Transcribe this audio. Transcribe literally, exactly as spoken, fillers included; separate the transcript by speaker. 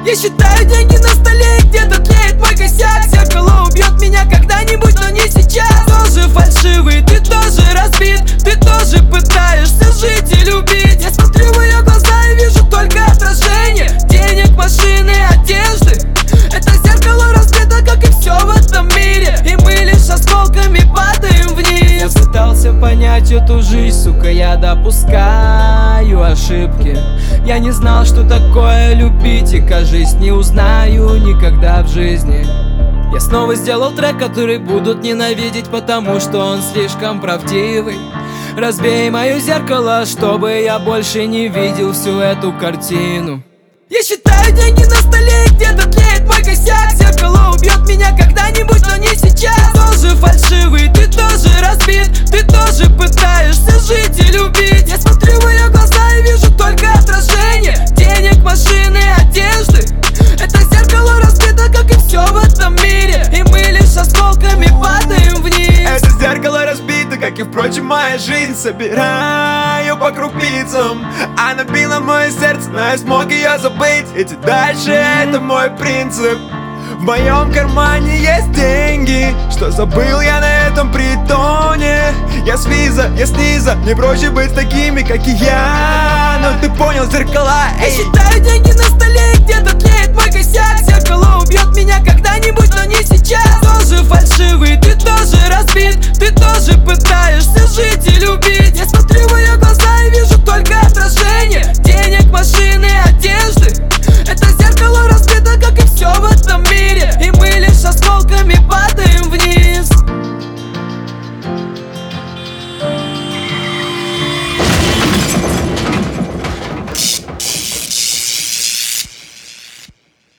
Speaker 1: Я считаю деньги на столе, и где-то тлеет мой косяк. Зеркало убьет меня когда-нибудь, но не сейчас. Тоже фальшивый, ты тоже разбит, ты тоже пытаешься жить и любить. Я смотрю в ее глаза и вижу только отражение денег, машины, одежды. Это зеркало разбито, как и все в этом мире, и мы лишь осколками падаем вниз. Я пытался понять эту жизнь, сука, я допускаю ошибки. Я не знал, что такое любить, и, кажись, не узнаю никогда в жизни. Я снова сделал трек, который будут ненавидеть, потому что он слишком правдивый. Разбей мое зеркало, чтобы я больше не видел всю эту картину. Я считаю деньги на столе, и где-то тлеет мой косяк. Зеркало убьет меня когда-нибудь, но не сейчас. Тоже фальшивый, ты тоже разбит, ты тоже пытаешься жить и любить. Я смотрю в ее глаза и вижу только отражение денег, машины, одежды. Это зеркало разбито, как и все в этом мире, и мы лишь осколками падаем вниз.
Speaker 2: Это зеркало разбито, как и, впрочем, моя жизнь. Собираю по крупицам, она била мое сердце, но я смог ее забыть. Идти дальше — это мой принцип. В моем кармане есть деньги, что забыл я на этом притоне. Я с виза, я с низа, мне проще быть такими, как и я. Но ты понял, зеркала, эй.
Speaker 1: Я считаю деньги на столе, и где-то тлеет мой косяк. Зеркало убьет меня когда-нибудь, но не сейчас. Тоже фальшивый, ты тоже разбит, ты тоже пытаешься жить и любить.